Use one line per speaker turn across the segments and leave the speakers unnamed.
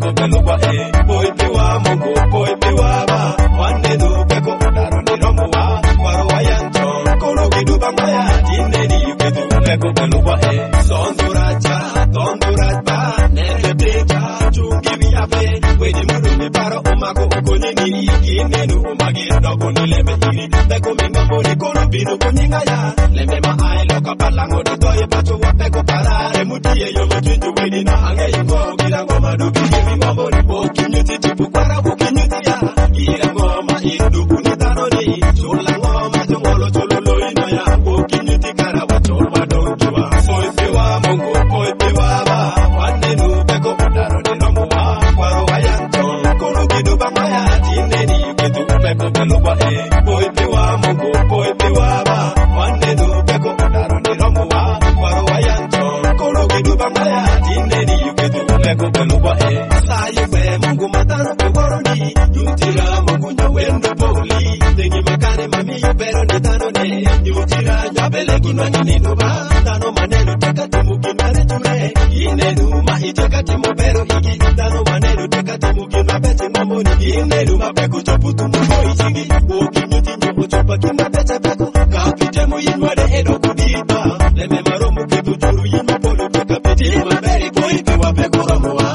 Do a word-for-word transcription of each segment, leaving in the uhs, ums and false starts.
peko pelo ba e boy piwa mongo boy piwa ba wande no peko daro ni romo wa waro wayanto kono kiduba maya tinde ni yuketu peko pelo ba e sonduraja sondurajba nende teja chungi biabe wedi mudu ni paro umago konye ni kine nu umagi dogo ni lebe iri peko minga moni kono binu kunyinga ya lebe ma ai loka balango de toye pacho wa peko parare mutie yo mutunju wedi na ange yungo kila ngoma dubi kimi ngombo ni bo kinyuti tipu kwara bo kinyuti ya kila ngoma indubu ni tanoni chula ngoma chongolo chololo ino ya bo kinyuti kara wa cholwa donjua boy piwa mongo boy piwa ba wande nu peko daro ni romo wa kwaro wayanto kono kiduba maya tinde ni yuketu peko pelo ba e boy piwa mongo boy piwa ba wande nu peko daro ni romo wa kwaro wayanto kono kiduba maya tinde ni yuketu peko pelo ba e sayi pe mungu matano pe goroni yutira mungu nyawendo poli tengi makane mami yubero ni tano ne yutira nyabele kinwangi ni nuba tano maneno tekati mukinwale jure inenu ma itekati mubero higi tano maneno tekati mukinwa pete mamoni inenu mapeku choputu mbo ichingi uoki nyuti nyopo chopa kima pete peku kapite mu yinwale edo kudipa leme maromu kitu juru yinwa polo peka piti maberi kuipi wapeku romo wa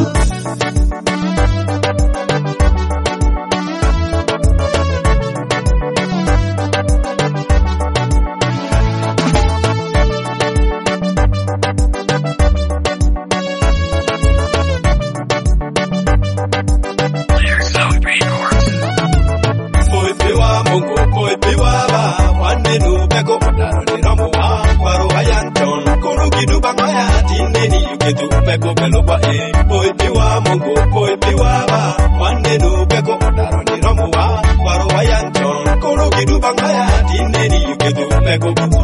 boy piwa ba wande nu peko daro ni romo wa kwaro wayanton kono kiduba maya tinde ni yuketu peko pelo ba e boy piwa mongo boy piwa ba wande nu peko daro ni romo wa kwaro wayanton kono kiduba maya tinde ni yuketu peko